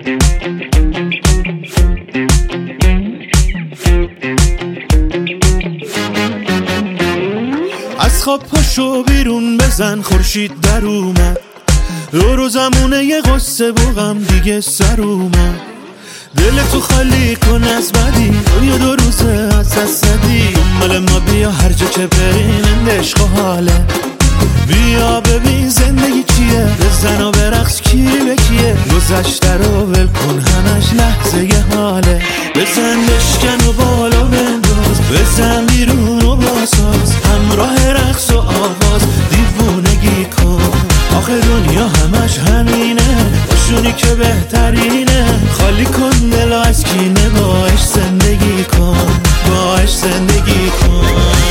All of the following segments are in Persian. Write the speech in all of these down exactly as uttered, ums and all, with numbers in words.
از خواب پاشو بیرون بزن، خورشید در اومد، رو رو زمونه یه قصه و غم دیگه سر اومد. دلتو خالی کن از بدی، دنیا دو روزه از دست زدی. دنبال ما بیا هر جا که بریم این عشق و حاله. بیا ببین زندگی چیه، بزن و برقص کی به کیه. گذشته رو ول کن همش لحظه ی حاله. بزن بشکن و بالا بنداز، بزن بیرون و باساز، همراه رقص و آواز دیوونگی کن. آخه دنیا همش همینه، باشونی که بهترینه. خالی کن دلو از کینه، باش زندگی کن، باش زندگی کن.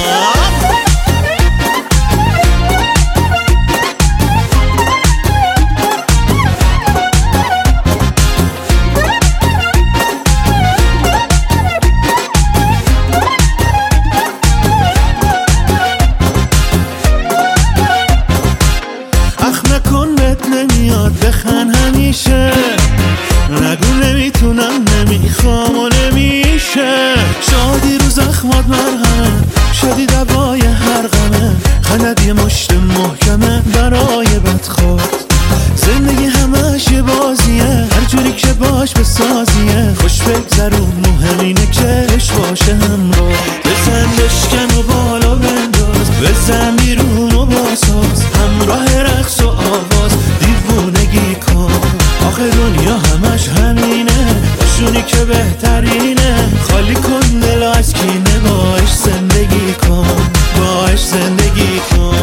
نمیاد بخن همیشه، نگو نمیتونم نمیخوام و نمیشه. شادی رو زخمات مرهمه، شادی دوای هر غمه. خندت یه مشت محکمه برای بدخورد. زندگی همش یه بازیه، هر جوری که باش بسازیه. خوش بگذرون مهمینه که عشق باشه همراه. بزن بشکن و بالا بنداز، بزن بیرون و باساز، همراه رقص و آواز دیوونگی کن. آخه دنیا همش همینه، باشونی که بهترینه. خالی کن دلو از کینه، باش زندگی کن، باش زندگی کن.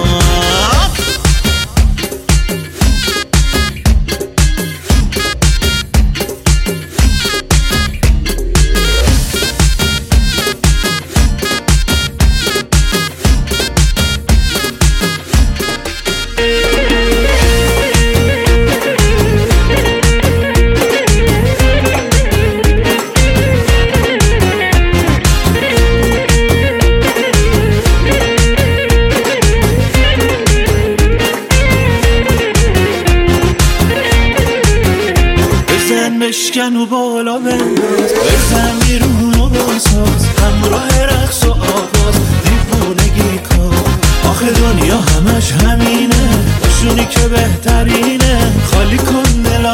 بشکن و بالا بنداز، بزن بیرون و باساز، همراه رقص و آواز دیوونگی کن. آخه دنیا همش همینه، باشونی که بهترینه. خالی کن دل